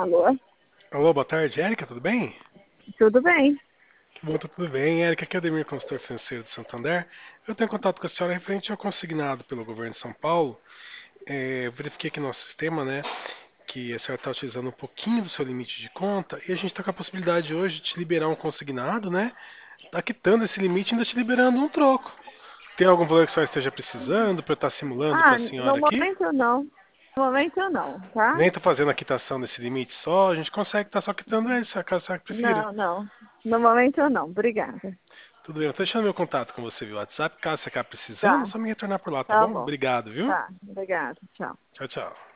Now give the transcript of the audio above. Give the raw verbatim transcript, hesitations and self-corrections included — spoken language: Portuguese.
Alô? Alô, boa tarde, Érica, tudo bem? Tudo bem? Que bom, tá tudo bem. Érica, aqui é o Ademir, consultor financeiro de Santander. Eu tenho contato com a senhora referente ao consignado pelo governo de São Paulo. É, eu verifiquei aqui no nosso sistema, né, que a senhora está utilizando um pouquinho do seu limite de conta e a gente está com a possibilidade hoje de te liberar um consignado, né? Tá quitando esse limite e ainda te liberando um troco. Tem algum valor que a senhora esteja precisando para eu estar simulando para Ah, a no senhora aqui? momento não. No momento não, tá? Nem estou fazendo a quitação desse limite só, a gente consegue estar só quitando esse, caso a senhora prefira. Não, não. No momento não. Obrigada. Tudo bem, eu tô deixando meu contato com você via WhatsApp. Caso você acabe precisando, é Tá, só me retornar por lá, tá tá bom? bom. Obrigado, viu? Tá, obrigada. Tchau. Tchau, tchau.